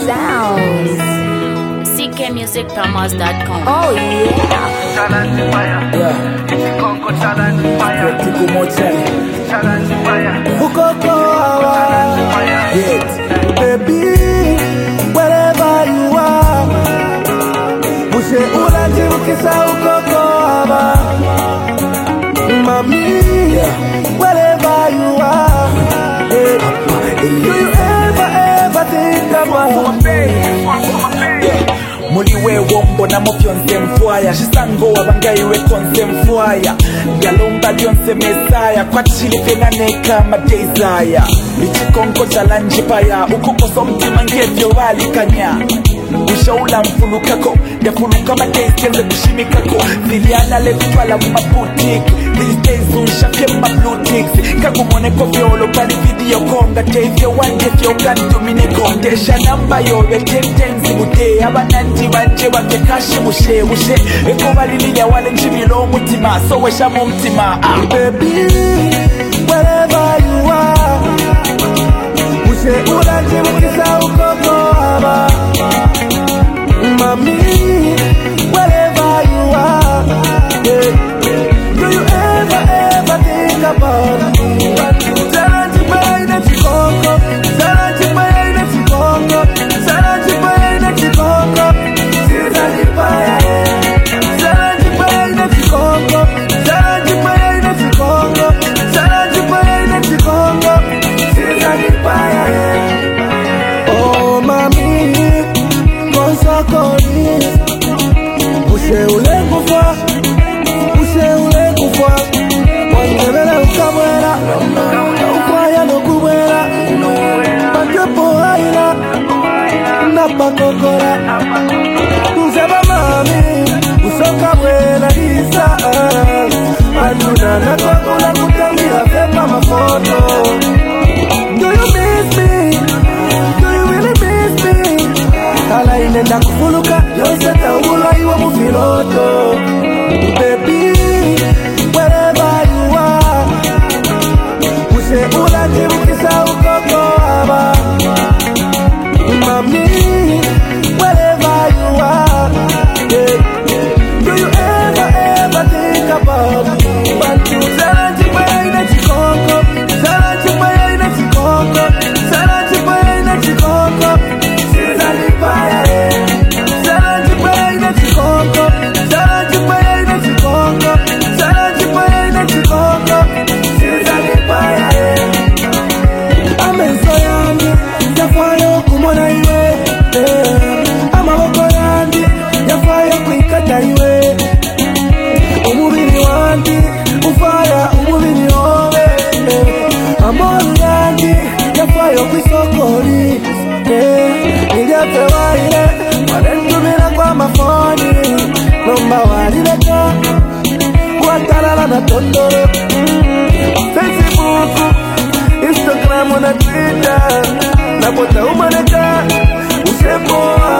sounds. ckmusicpromos.com. Oh yeah. Challenge fire. Yeah. Congo challenge fire. Tiku Mochani. Challenge fire. Ukoko Challenge fire. Hit. Baby, wherever you are, Mushe unajibukisa ukoko aba. Mami, wherever you are, do you ever think about me? Muliwe wombo na mopyonse mfwaya Shisango wabangaiwe konse mfwaya Galomba lyonse mesaya Kwa chilipe na neka madezaya Ichikonko challenge paya Ukukoso mtima ngevyo wali kanya Ushaula mfulukako Yafuluka madezkenze kushimikako Ziliana lefutwala mumaboutique These days unshafye mabblue ticks Kagumoneko vyolo pali video konga Tevyo wande vyo kantumine kondesha namba yowe tentenzi mute Abananti banje bakekashi mushe mushe Eko baliliya wale njibilo umutima So wesha mumtima Baby, wherever you are Mushe unajibukisa ukoko aba Mami, wherever you are, yeah. Do you ever think about me? Challenge by the Chicongo, challenge by the Chicongo, challenge by the Chicongo, challenge by the Chicongo, challenge by the Chicongo, challenge by the Chicongo, challenge by. Oh, mami. Ushe ule kufa Wangebele ukabwela Ukwaya no kubwela Pakepo haila Napakokora Mzeba mami Usoka bwela isa Aduna nakokula kutangira Fepa mafoto Do you miss me? Do you really miss me? Kala inenda kufuluka Yose taula iwa mufiloto Baby, wherever you are Ushe unajibukisa ukoko aba Mami, wherever you are, yeah. Do you ever think about me? Challenge by the Chicongo, challenge by the Chicongo, challenge by the Chicongo. Facebook, Instagram na Twitter Napota umaneka Usepo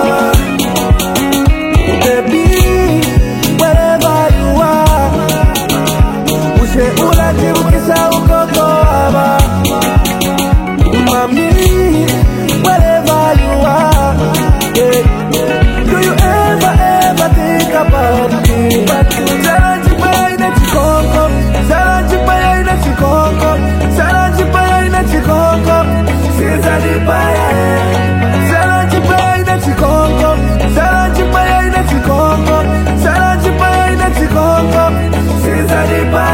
Baby, wherever you are Ushe unajibukisa ukoko aba Mami, wherever you are, yeah. Do you ever think about me? Challenge by the Chicongo, challenge by the Chicongo, challenge by the Chicongo, challenge by the Chicongo, challenge by the Chicongo, challenge by the Chicongo, challenge by.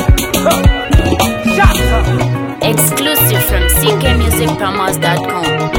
Exclusive from ckmusicpromos.com.